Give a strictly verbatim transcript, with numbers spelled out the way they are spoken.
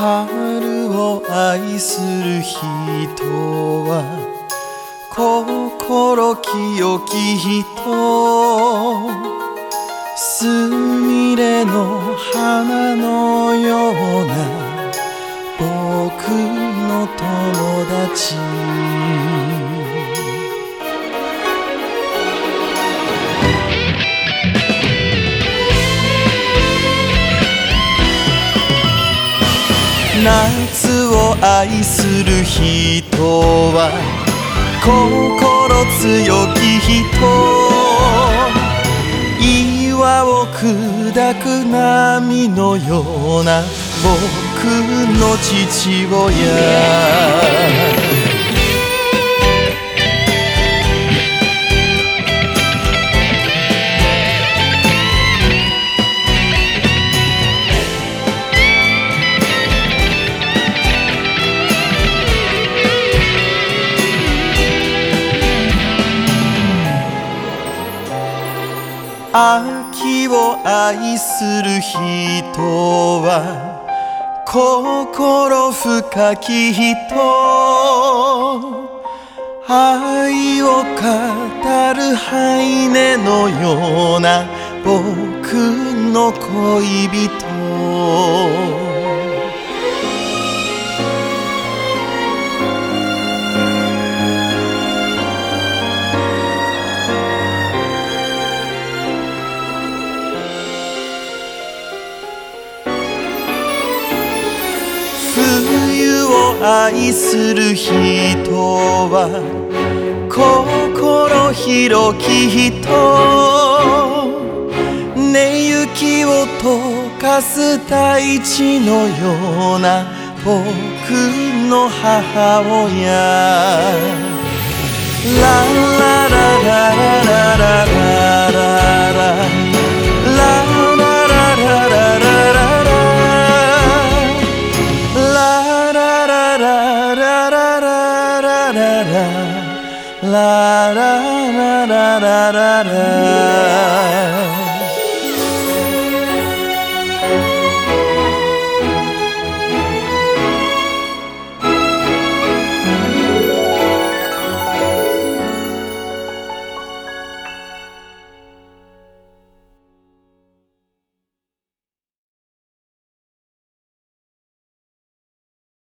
春を愛する人は心清き人、すみれの花のような僕の友達。夏を愛する人は心強き人、岩を砕く波のような僕の父親。秋を愛する人は心深き人、愛を語るハイネのような僕の恋人。冬を愛する人は心広き人、寝雪を溶かす大地のような僕の母親。ラララララララララ